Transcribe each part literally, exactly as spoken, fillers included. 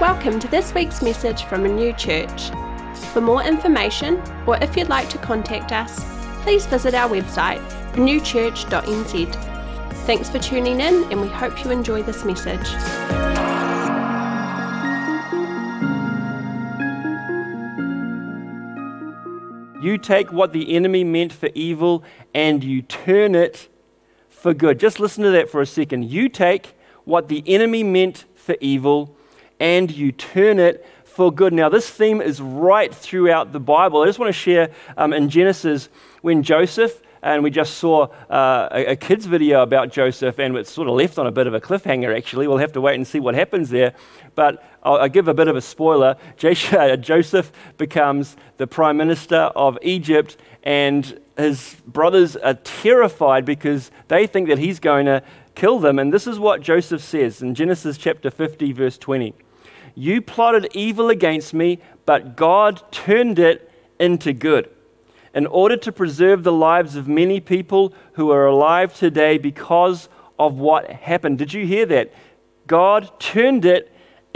Welcome to this week's message from Renew Church. For more information, or if you'd like to contact us, please visit our website, renew church dot n z. Thanks for tuning in, and we hope you enjoy this message. You take what the enemy meant for evil and you turn it for good. Just listen to that for a second. You take what the enemy meant for evil and you turn it for good. Now, this theme is right throughout the Bible. I just want to share um, in Genesis when Joseph, and we just saw uh, a, a kid's video about Joseph, and it's sort of left on a bit of a cliffhanger, actually. We'll have to wait and see what happens there. But I'll, I'll give a bit of a spoiler. Joseph becomes the prime minister of Egypt, and his brothers are terrified because they think that he's going to kill them. And this is what Joseph says in Genesis chapter fifty, verse twenty. You plotted evil against me, but God turned it into good, in order to preserve the lives of many people who are alive today because of what happened. Did you hear that? God turned it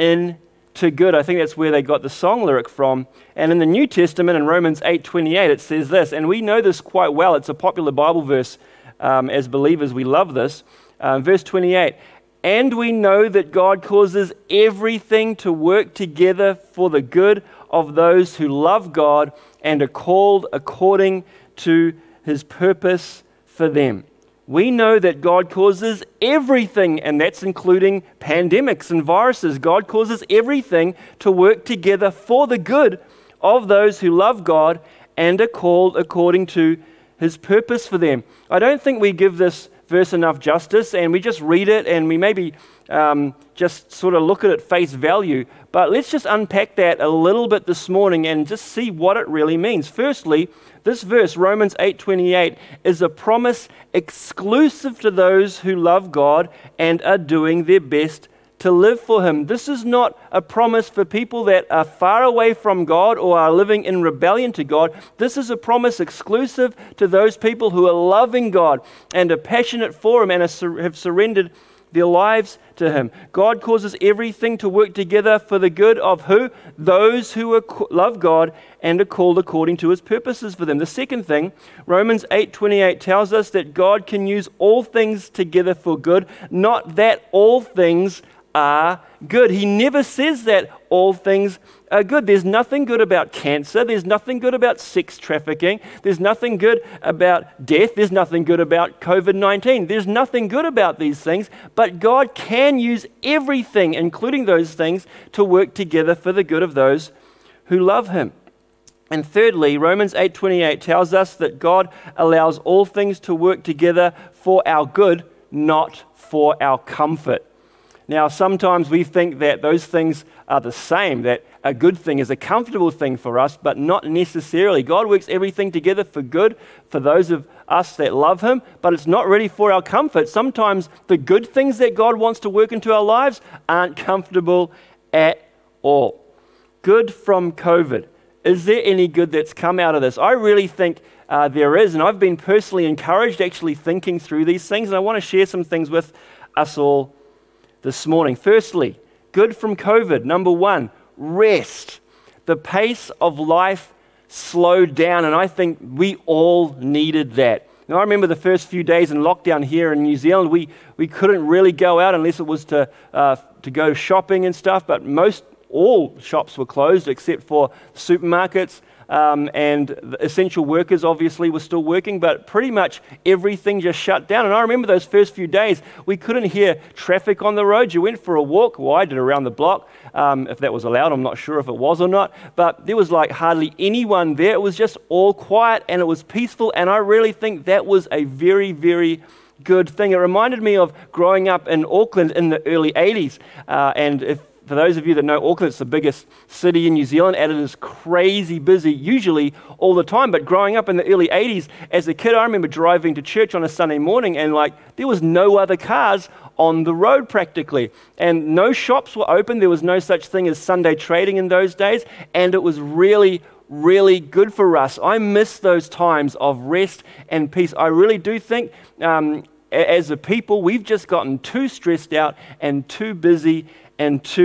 into good. I think that's where they got the song lyric from. And in the New Testament, in Romans eight twenty-eight, it says this, and we know this quite well. It's a popular Bible verse. Um, as believers, we love this. Uh, verse twenty-eight, and we know that God causes everything to work together for the good of those who love God and are called according to his purpose for them. We know that God causes everything, and that's including pandemics and viruses. God causes everything to work together for the good of those who love God and are called according to his purpose for them. I don't think we give this verse enough justice, and we just read it and we maybe um, just sort of look at it face value. But let's just unpack that a little bit this morning and just see what it really means. Firstly, this verse, Romans eight twenty-eight, is a promise exclusive to those who love God and are doing their best to live for him. This is not a promise for people that are far away from God or are living in rebellion to God. This is a promise exclusive to those people who are loving God and are passionate for him and are sur- have surrendered their lives to him. God causes everything to work together for the good of who? Those who are, love God and are called according to his purposes for them. The second thing, Romans eight twenty-eight tells us that God can use all things together for good, not that all things are good. He never says that all things are good. There's nothing good about cancer. There's nothing good about sex trafficking. There's nothing good about death. There's nothing good about covid nineteen. There's nothing good about these things, but God can use everything, including those things, to work together for the good of those who love him. And thirdly, Romans eight twenty-eight tells us that God allows all things to work together for our good, not for our comfort. Now, sometimes we think that those things are the same, that a good thing is a comfortable thing for us, but not necessarily. God works everything together for good for those of us that love him, but it's not really for our comfort. Sometimes the good things that God wants to work into our lives aren't comfortable at all. Good from COVID. Is there any good that's come out of this? I really think uh, there is, and I've been personally encouraged actually thinking through these things, and I want to share some things with us all this morning. Firstly, good from COVID. Number one, rest. The pace of life slowed down, and I think we all needed that. Now, I remember the first few days in lockdown here in New Zealand, we, we couldn't really go out unless it was to uh, to go shopping and stuff, but most all shops were closed except for supermarkets. Um, and the essential workers obviously were still working, but pretty much everything just shut down. And I remember those first few days, we couldn't hear traffic on the road. You went for a walk, well, I did around the block, um, if that was allowed. I'm not sure if it was or not, but there was like hardly anyone there. It was just all quiet and it was peaceful, and I really think that was a very, very good thing. It reminded me of growing up in Auckland in the early eighties, uh, and if For those of you that know Auckland, it's the biggest city in New Zealand, and it is crazy busy, usually all the time. But growing up in the early eighties, as a kid, I remember driving to church on a Sunday morning, and like there was no other cars on the road practically, and no shops were open. There was no such thing as Sunday trading in those days, and it was really, really good for us. I miss those times of rest and peace. I really do think um, as a people, we've just gotten too stressed out and too busy and too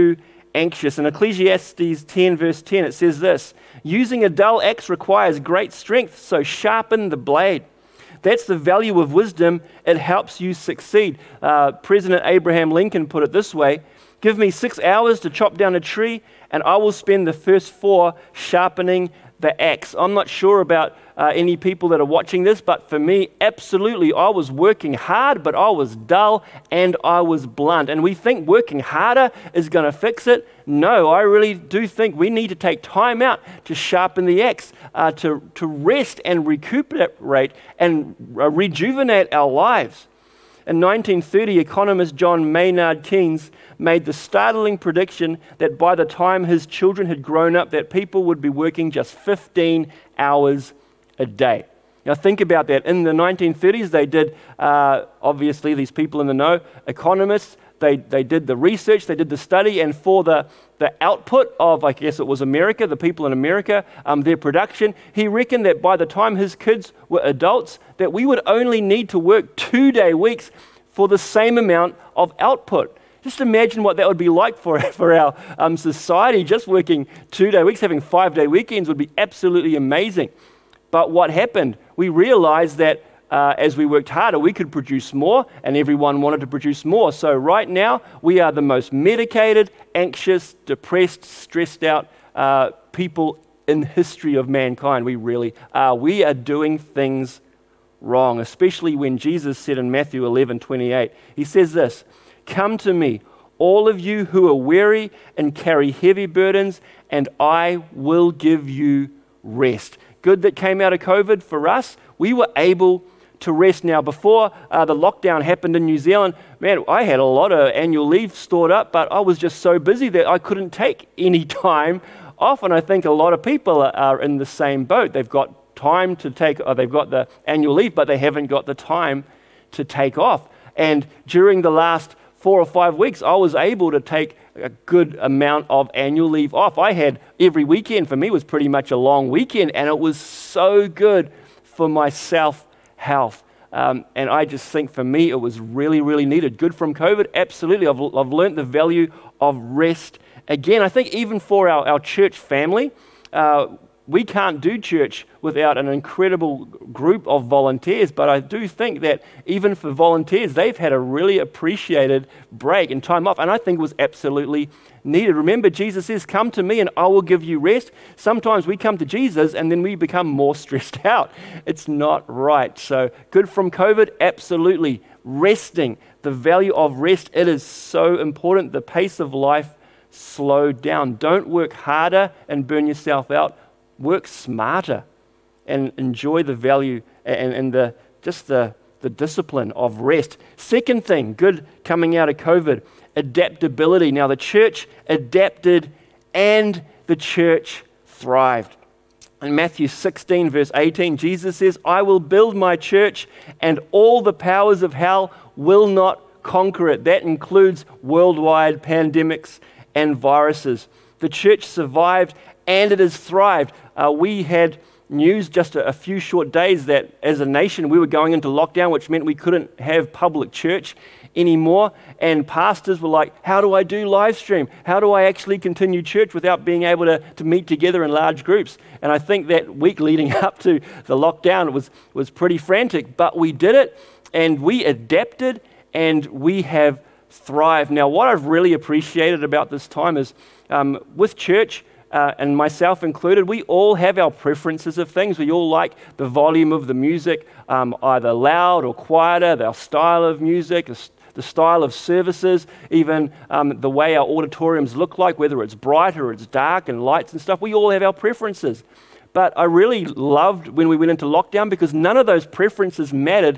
anxious. In Ecclesiastes ten, verse ten, it says this: using a dull axe requires great strength, so sharpen the blade. That's the value of wisdom. It helps you succeed. Uh, President Abraham Lincoln put it this way: give me six hours to chop down a tree, and I will spend the first four sharpening the axe. I'm not sure about uh, any people that are watching this, but for me, absolutely, I was working hard, but I was dull and I was blunt. And we think working harder is going to fix it. No, I really do think we need to take time out to sharpen the axe, uh, to, to rest and recuperate and uh, rejuvenate our lives. In nineteen thirty, economist John Maynard Keynes made the startling prediction that by the time his children had grown up, that people would be working just fifteen hours a day. Now think about that. In the nineteen thirties, they did, uh, obviously these people in the know, economists, they, they did the research, they did the study, and for the, the output of, I guess it was America, the people in America, um, their production, he reckoned that by the time his kids were adults, that we would only need to work two-day weeks for the same amount of output. Just imagine what that would be like for, for our um, society. Just working two-day weeks, having five-day weekends would be absolutely amazing. But what happened? We realized that uh, as we worked harder, we could produce more, and everyone wanted to produce more. So right now, we are the most medicated, anxious, depressed, stressed out uh, people in history of mankind. We really are. We are doing things wrong, especially when Jesus said in Matthew eleven twenty-eight, he says this: come to me, all of you who are weary and carry heavy burdens, and I will give you rest. Good that came out of COVID for us. We were able to rest. Now, before uh, the lockdown happened in New Zealand, man, I had a lot of annual leave stored up, but I was just so busy that I couldn't take any time off. And I think a lot of people are, are in the same boat. They've got time to take, or they've got the annual leave, but they haven't got the time to take off. And during the last four or five weeks, I was able to take a good amount of annual leave off. I had every weekend, for me, was pretty much a long weekend, and it was so good for my self-health. Um, and I just think for me, it was really, really needed. Good from COVID? Absolutely. I've, I've learned the value of rest. Again, I think even for our, our church family, uh, we can't do church without an incredible group of volunteers, but I do think that even for volunteers, they've had a really appreciated break and time off, and I think it was absolutely needed. Remember, Jesus says, come to me and I will give you rest. Sometimes we come to Jesus and then we become more stressed out. It's not right. So good from COVID? Absolutely. Resting, the value of rest, it is so important. The pace of life slowed down. Don't work harder and burn yourself out. Work smarter and enjoy the value and, and the just the, the discipline of rest. Second thing, good coming out of COVID, adaptability. Now the church adapted and the church thrived. In Matthew sixteen, verse eighteen, Jesus says, I will build my church and all the powers of hell will not conquer it. That includes worldwide pandemics and viruses. The church survived and it has thrived. Uh, we had news just a, a few short days that as a nation we were going into lockdown, which meant we couldn't have public church anymore. And pastors were like, how do I do live stream? How do I actually continue church without being able to, to meet together in large groups? And I think that week leading up to the lockdown was, was pretty frantic, but we did it and we adapted and we have thrived. Now, what I've really appreciated about this time is um, with church, Uh, and myself included, we all have our preferences of things. We all like the volume of the music, um, either loud or quieter, our style of music, the style of services, even um, the way our auditoriums look like, whether it's bright or it's dark and lights and stuff. We all have our preferences. But I really loved when we went into lockdown because none of those preferences mattered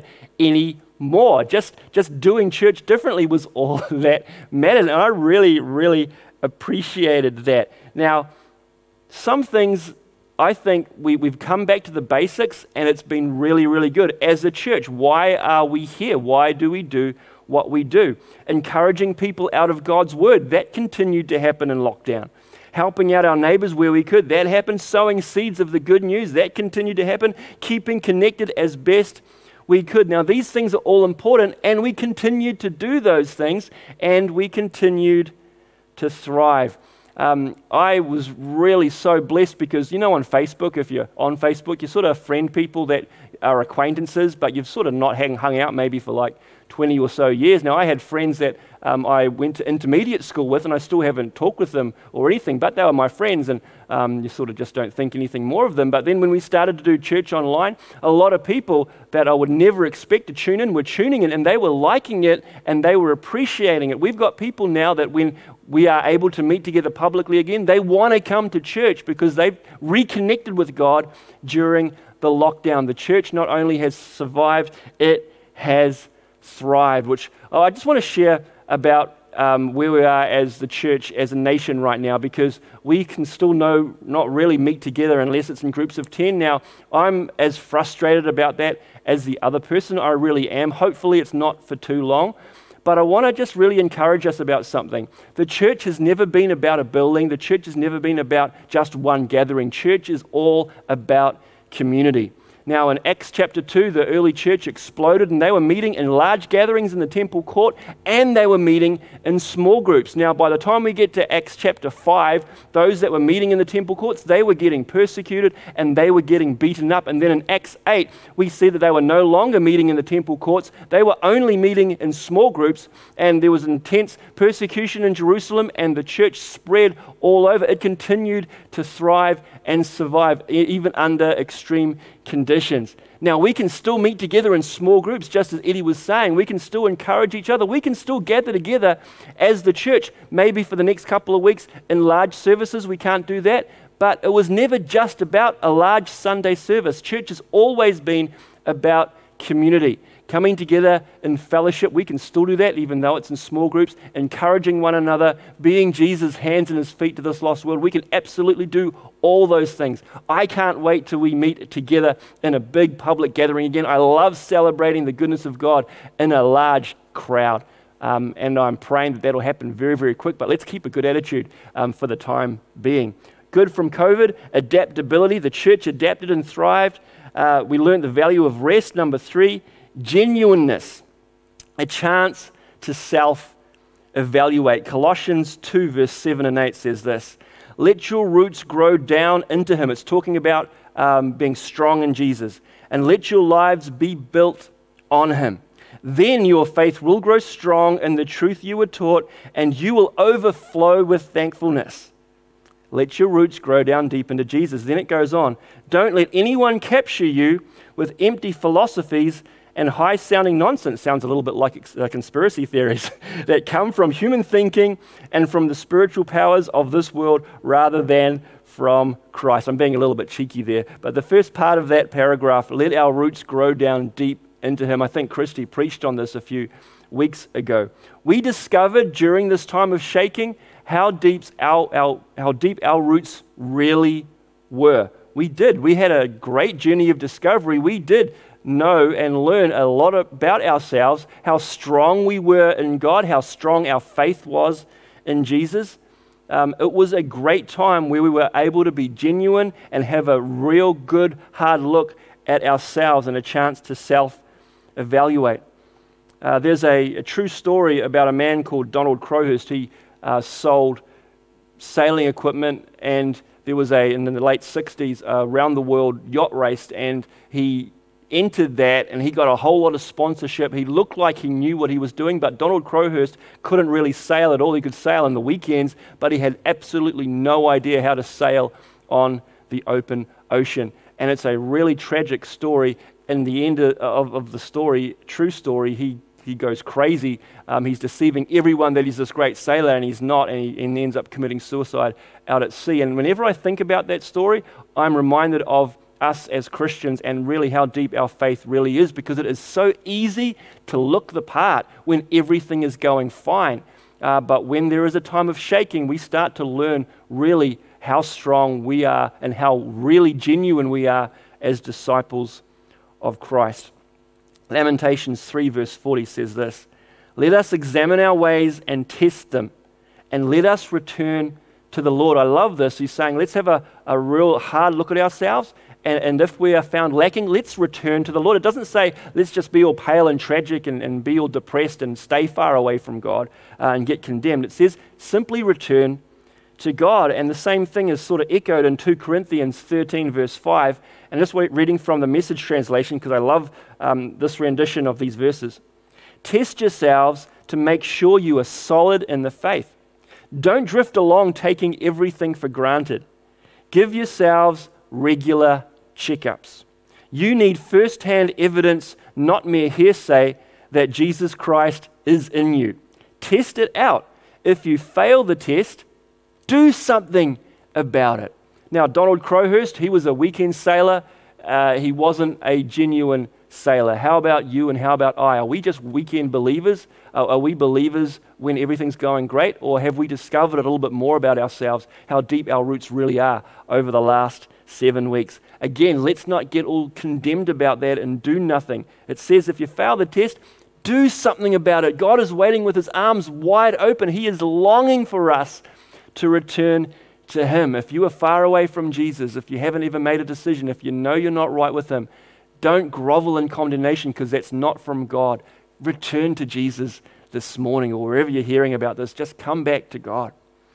anymore. Just, just doing church differently was all that mattered. And I really, really appreciated that. Now, some things, I think we, we've come back to the basics and it's been really, really good. As a church, why are we here? Why do we do what we do? Encouraging people out of God's word, that continued to happen in lockdown. Helping out our neighbors where we could, that happened. Sowing seeds of the good news, that continued to happen. Keeping connected as best we could. Now, these things are all important and we continued to do those things and we continued to thrive. Um, I was really so blessed because, you know, on Facebook, if you're on Facebook, you sort of friend people that are acquaintances, but you've sort of not hang, hung out maybe for like twenty or so years. Now, I had friends that um, I went to intermediate school with, and I still haven't talked with them or anything, but they were my friends, and um, you sort of just don't think anything more of them. But then when we started to do church online, a lot of people that I would never expect to tune in were tuning in, and they were liking it, and they were appreciating it. We've got people now that when we are able to meet together publicly again, they want to come to church because they've reconnected with God during the lockdown. The church not only has survived, it has thrived, which oh, I just want to share about um, where we are as the church, as a nation right now, because we can still no, not really meet together unless it's in groups of ten. Now, I'm as frustrated about that as the other person. I really am. Hopefully it's not for too long. But I want to just really encourage us about something. The church has never been about a building. The church has never been about just one gathering. Church is all about community. Now, in Acts chapter two, the early church exploded, and they were meeting in large gatherings in the temple court, and they were meeting in small groups. Now, by the time we get to Acts chapter five, those that were meeting in the temple courts, they were getting persecuted, and they were getting beaten up. And then in Acts eight, we see that they were no longer meeting in the temple courts. They were only meeting in small groups, and there was intense persecution in Jerusalem, and the church spread all over. It continued to thrive and survive, even under extreme conditions. Now, we can still meet together in small groups, just as Eddie was saying. We can still encourage each other. We can still gather together as the church, maybe for the next couple of weeks in large services. We can't do that. But it was never just about a large Sunday service. Church has always been about community. Coming together in fellowship, we can still do that, even though it's in small groups, encouraging one another, being Jesus' hands and his feet to this lost world. We can absolutely do all those things. I can't wait till we meet together in a big public gathering again. I love celebrating the goodness of God in a large crowd. Um, and I'm praying that that'll happen very, very quick, but let's keep a good attitude um, for the time being. Good from COVID, adaptability. The church adapted and thrived. Uh, we learned the value of rest. Number three, genuineness, a chance to self-evaluate. Colossians two, verse seven and eight says this, let your roots grow down into him. It's talking about um, being strong in Jesus. And let your lives be built on him. Then your faith will grow strong in the truth you were taught, and you will overflow with thankfulness. Let your roots grow down deep into Jesus. Then it goes on, don't let anyone capture you with empty philosophies and high-sounding nonsense. Sounds a little bit like uh, conspiracy theories that come from human thinking and from the spiritual powers of this world rather than from Christ. I'm being a little bit cheeky there, but the first part of that paragraph, let our roots grow down deep into him. I think Christy preached on this a few weeks ago. We discovered during this time of shaking how deep our, our, how deep our roots really were. We did. We had a great journey of discovery. We did know and learn a lot about ourselves, how strong we were in God, how strong our faith was in Jesus. Um, it was a great time where we were able to be genuine and have a real good, hard look at ourselves and a chance to self-evaluate. Uh, there's a, a true story about a man called Donald Crowhurst. He uh, sold sailing equipment, and there was a, in the late sixties, a round the world yacht race, and he entered that, and he got a whole lot of sponsorship. He looked like he knew what he was doing, but Donald Crowhurst couldn't really sail at all. He could sail on the weekends, but he had absolutely no idea how to sail on the open ocean. And it's a really tragic story. In the end of, of, of the story, true story, he he goes crazy. Um, he's deceiving everyone that he's this great sailor, and he's not, and he, and he ends up committing suicide out at sea. And whenever I think about that story, I'm reminded of us as Christians and really how deep our faith really is, because it is so easy to look the part when everything is going fine. Uh, but when there is a time of shaking, we start to learn really how strong we are and how really genuine we are as disciples of Christ. Lamentations three verse forty says this, let us examine our ways and test them, and let us return to the Lord. I love this. He's saying, let's have a, a real hard look at ourselves And, and if we are found lacking, let's return to the Lord. It doesn't say let's just be all pale and tragic and, and be all depressed and stay far away from God uh, and get condemned. It says simply return to God. And the same thing is sort of echoed in Second Corinthians thirteen, verse five. And just reading from the Message translation, because I love um, this rendition of these verses. Test yourselves to make sure you are solid in the faith. Don't drift along taking everything for granted. Give yourselves regular checkups. You need first-hand evidence, not mere hearsay, that Jesus Christ is in you. Test it out. If you fail the test, do something about it. Now, Donald Crowhurst, he was a weekend sailor. Uh, he wasn't a genuine sailor. How about you and how about I? Are we just weekend believers? Uh, are we believers when everything's going great? Or have we discovered a little bit more about ourselves, how deep our roots really are over the last seven weeks? Again, let's not get all condemned about that and do nothing. It says if you fail the test, do something about it. God is waiting with his arms wide open. He is longing for us to return to him. If you are far away from Jesus, if you haven't ever made a decision, if you know you're not right with him, don't grovel in condemnation, because that's not from God. Return to Jesus this morning, or wherever you're hearing about this. Just come back to God.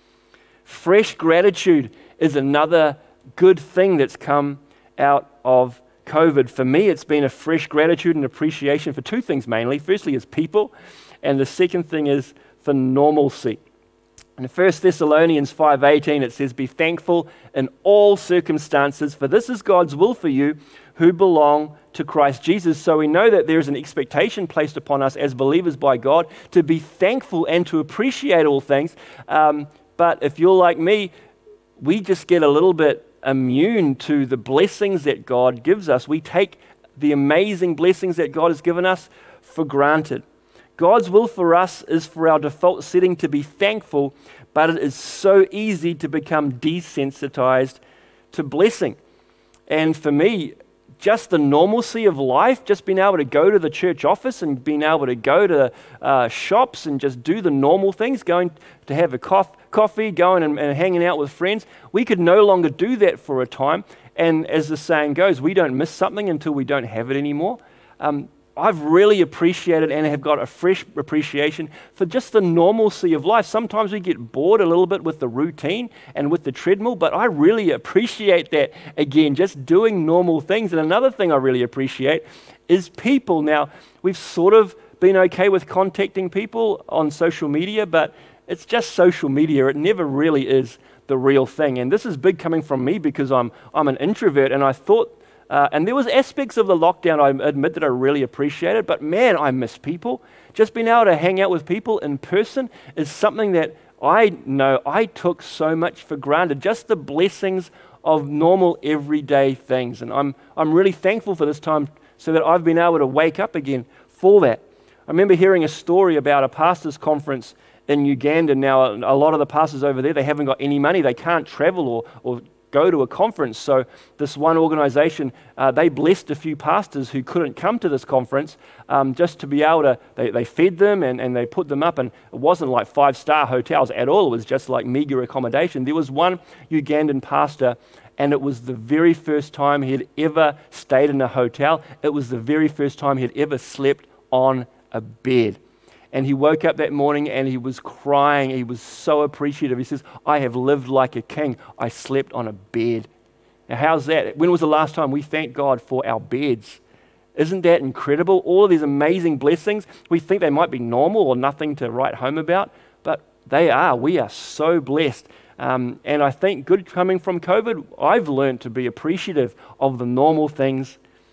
Fresh gratitude is another good thing that's come out of COVID. For me, it's been a fresh gratitude and appreciation for two things mainly. Firstly is people, and the second thing is for normalcy. In First Thessalonians five eighteen, it says, be thankful in all circumstances, for this is God's will for you who belong to Christ Jesus. So we know that there is an expectation placed upon us as believers by God to be thankful and to appreciate all things. Um, but if you're like me, we just get a little bit immune to the blessings that God gives us. We take the amazing blessings that God has given us for granted. God's will for us is for our default setting to be thankful, but it is so easy to become desensitized to blessing. And for me, just the normalcy of life, just being able to go to the church office and being able to go to uh, shops and just do the normal things, going to have a cof- coffee, going and, and hanging out with friends, we could no longer do that for a time. And as the saying goes, we don't miss something until we don't have it anymore. Um, I've really appreciated and have got a fresh appreciation for just the normalcy of life. Sometimes we get bored a little bit with the routine and with the treadmill, but I really appreciate that, again, just doing normal things. And another thing I really appreciate is people. Now, we've sort of been okay with contacting people on social media, but it's just social media. It never really is the real thing. And this is big coming from me because I'm I'm an introvert, and I thought Uh, and there was aspects of the lockdown I admit that I really appreciated, but man, I miss people. Just being able to hang out with people in person is something that I know I took so much for granted. Just the blessings of normal everyday things. And I'm I'm really thankful for this time so that I've been able to wake up again for that. I remember hearing a story about a pastors' conference in Uganda. Now, a lot of the pastors over there, they haven't got any money. They can't travel or or go to a conference. So this one organization, uh, they blessed a few pastors who couldn't come to this conference um, just to be able to, they, they fed them and, and they put them up, and it wasn't like five-star hotels at all. It was just like meager accommodation. There was one Ugandan pastor, and it was the very first time he had ever stayed in a hotel. It was the very first time he had ever slept on a bed. And he woke up that morning and he was crying. He was so appreciative. He says, I have lived like a king. I slept on a bed. Now, how's that? When was the last time we thanked God for our beds? Isn't that incredible? All of these amazing blessings, we think they might be normal or nothing to write home about, but they are. We are so blessed. Um, and I think good coming from COVID, I've learned to be appreciative of the normal things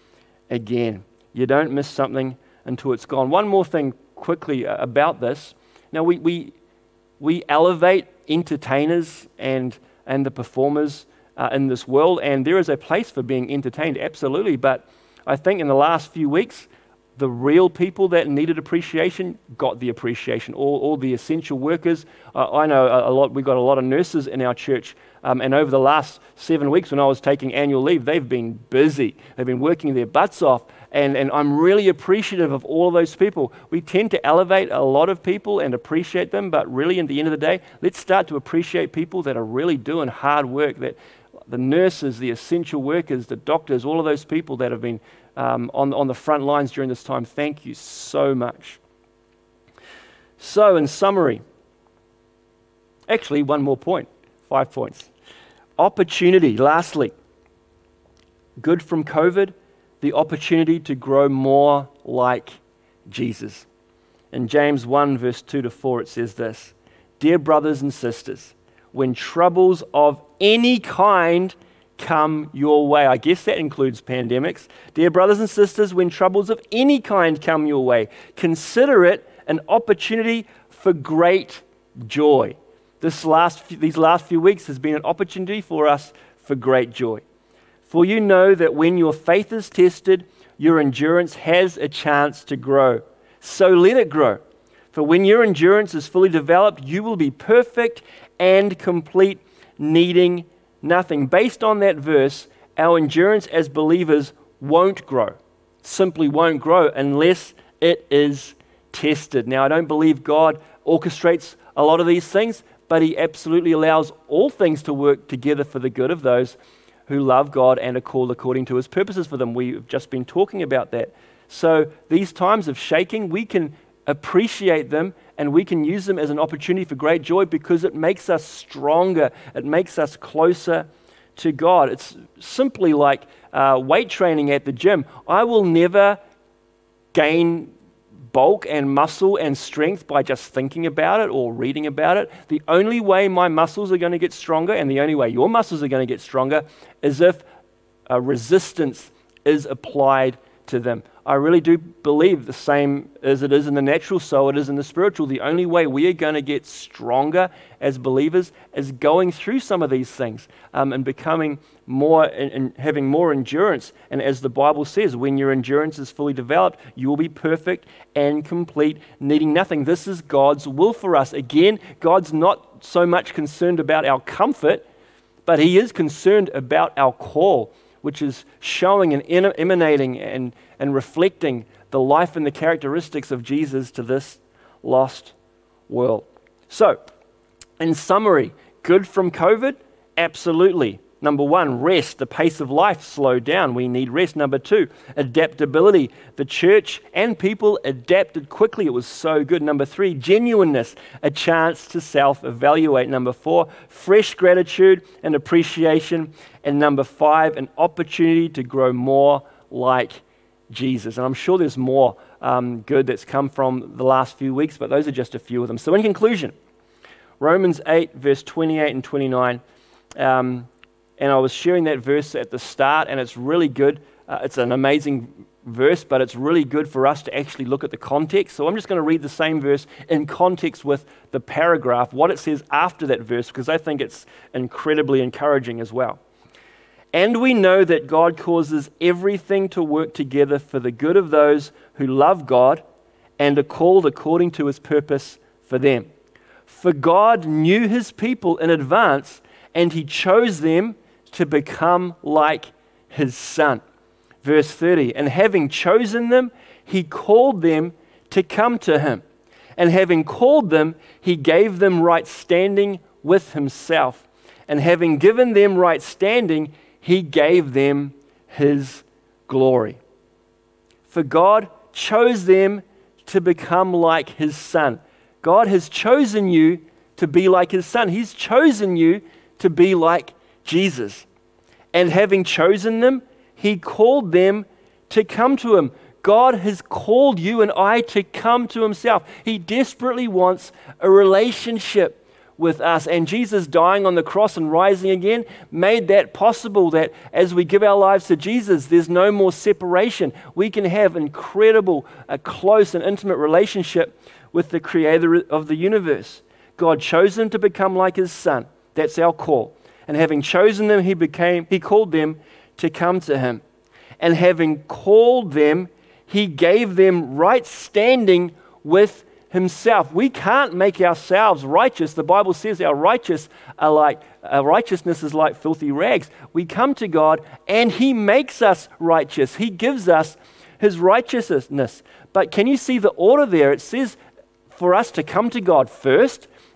again. You don't miss something until it's gone. One more thing quickly about this. Now we we we elevate entertainers and and the performers uh, in this world, and there is a place for being entertained, absolutely. But I think in the last few weeks, the real people that needed appreciation got the appreciation. All all the essential workers. Uh, I know a, a lot. We got a lot of nurses in our church, um, and over the last seven weeks, when I was taking annual leave, they've been busy. They've been working their butts off. And, and I'm really appreciative of all of those people. We tend to elevate a lot of people and appreciate them, but really, at the end of the day, let's start to appreciate people that are really doing hard work. That the nurses, the essential workers, the doctors, all of those people that have been um, on, on the front lines during this time. Thank you so much. So, in summary, actually, one more point, five points. Opportunity, lastly. Good from COVID, the opportunity to grow more like Jesus. In James one, verse two to four, it says this: Dear brothers and sisters, when troubles of any kind come your way, I guess that includes pandemics. Dear brothers and sisters, when troubles of any kind come your way, consider it an opportunity for great joy. This last few, these last few weeks has been an opportunity for us for great joy. For you know that when your faith is tested, your endurance has a chance to grow. So let it grow. For when your endurance is fully developed, you will be perfect and complete, needing nothing. Based on that verse, our endurance as believers won't grow. Simply won't grow unless it is tested. Now, I don't believe God orchestrates a lot of these things, but He absolutely allows all things to work together for the good of those who love God and are called according to His purposes for them. We've just been talking about that. So these times of shaking, we can appreciate them and we can use them as an opportunity for great joy because it makes us stronger. It makes us closer to God. It's simply like uh, weight training at the gym. I will never gain bulk and muscle and strength by just thinking about it or reading about it. The only way my muscles are going to get stronger and the only way your muscles are going to get stronger is if a resistance is applied to them. I really do believe the same as it is in the natural, so it is in the spiritual. The only way we are going to get stronger as believers is going through some of these things um, and becoming more and, and having more endurance. And as the Bible says, when your endurance is fully developed, you will be perfect and complete, needing nothing. This is God's will for us. Again, God's not so much concerned about our comfort, but He is concerned about our call, which is showing and emanating and, and reflecting the life and the characteristics of Jesus to this lost world. So, in summary, good from COVID? Absolutely. Number one, rest. The pace of life slowed down. We need rest. Number two, adaptability. The church and people adapted quickly. It was so good. Number three, genuineness. A chance to self-evaluate. Number four, fresh gratitude and appreciation. And number five, an opportunity to grow more like Jesus. And I'm sure there's more um, good that's come from the last few weeks, but those are just a few of them. So in conclusion, Romans eight, verse twenty-eight and twenty-nine, um, and I was sharing that verse at the start, and it's really good. Uh, it's an amazing verse, but it's really good for us to actually look at the context. So I'm just going to read the same verse in context with the paragraph, what it says after that verse, because I think it's incredibly encouraging as well. And we know that God causes everything to work together for the good of those who love God and are called according to His purpose for them. For God knew His people in advance, and He chose them to become like His Son. Verse thirty, and having chosen them, He called them to come to Him. And having called them, He gave them right standing with Himself. And having given them right standing, He gave them His glory. For God chose them to become like His Son. God has chosen you to be like His Son. He's chosen you to be like Jesus. And having chosen them, He called them to come to Him. God has called you and I to come to Himself. He desperately wants a relationship with us. And Jesus dying on the cross and rising again made that possible, that as we give our lives to Jesus, there's no more separation. We can have incredible, a close and intimate relationship with the Creator of the universe. God chose them to become like His Son. That's our call. And having chosen them, He became, He called them to come to Him. And having called them, He gave them right standing with Himself. We can't make ourselves righteous. The Bible says our righteous are like our righteousness is like filthy rags. We come to God and He makes us righteous. He gives us His righteousness. But can you see the order there? It says for us to come to God first,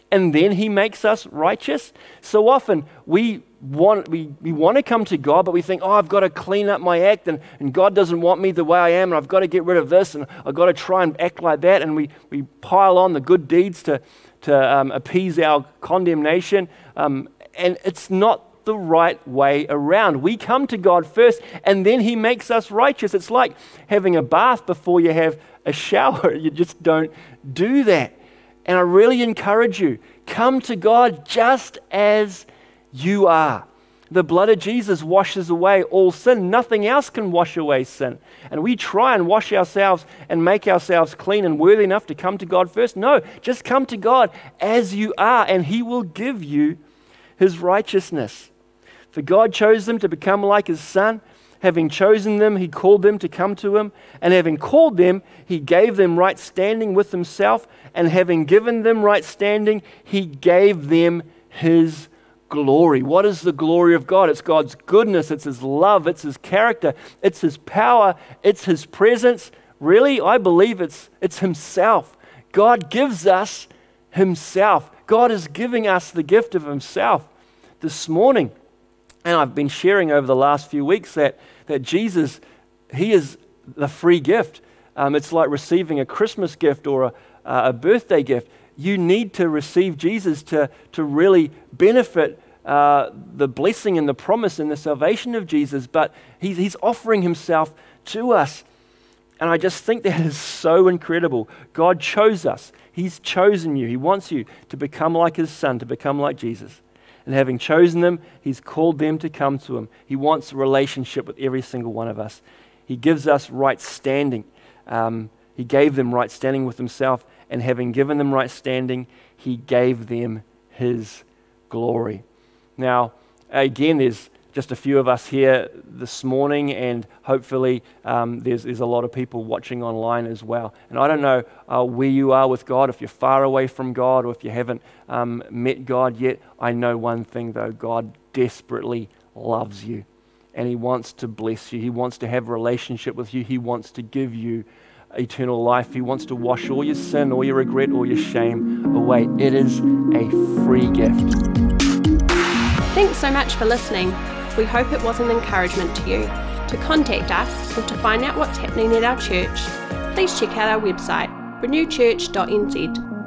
and then he makes us righteous? So often we want we, we want to come to God, but we think, oh, I've got to clean up my act, and, and God doesn't want me the way I am, and I've got to get rid of this, and I've got to try and act like that, and we, we pile on the good deeds to, to um, appease our condemnation, um, and it's not the right way around. We come to God first, and then he makes us righteous. It's like having a bath before you have a shower. You just don't do that. And I really encourage you, come to God just as you are. The blood of Jesus washes away all sin. Nothing else can wash away sin. And we try and wash ourselves and make ourselves clean and worthy enough to come to God first. No, just come to God as you are, and he will give you his righteousness. For God chose them to become like his Son. Having chosen them, he called them to come to him. And having called them, he gave them right standing with himself. And having given them right standing, he gave them his glory. What is the glory of God? It's God's goodness. It's his love. It's his character. It's his power. It's his presence. Really, I believe it's, it's himself. God gives us himself. God is giving us the gift of himself. This morning, and I've been sharing over the last few weeks that, that Jesus, he is the free gift. Um, it's like receiving a Christmas gift or a, a birthday gift. You need to receive Jesus to, to really benefit uh, the blessing and the promise and the salvation of Jesus, but he's, he's offering himself to us. And I just think that is so incredible. God chose us. He's chosen you. He wants you to become like his Son, to become like Jesus. And having chosen them, he's called them to come to him. He wants a relationship with every single one of us. He gives us right standing. Um, he gave them right standing with himself, and having given them right standing, he gave them his glory. Now, again, there's just a few of us here this morning, and hopefully um, there's, there's a lot of people watching online as well. And I don't know uh, where you are with God, if you're far away from God, or if you haven't um, met God yet. I know one thing though, God desperately loves you, and he wants to bless you. He wants to have a relationship with you. He wants to give you eternal life. He wants to wash all your sin, all your regret, all your shame away. It is a free gift. Thanks so much for listening. We hope it was an encouragement to you. To contact us or to find out what's happening at our church, please check out our website, renew church dot n z.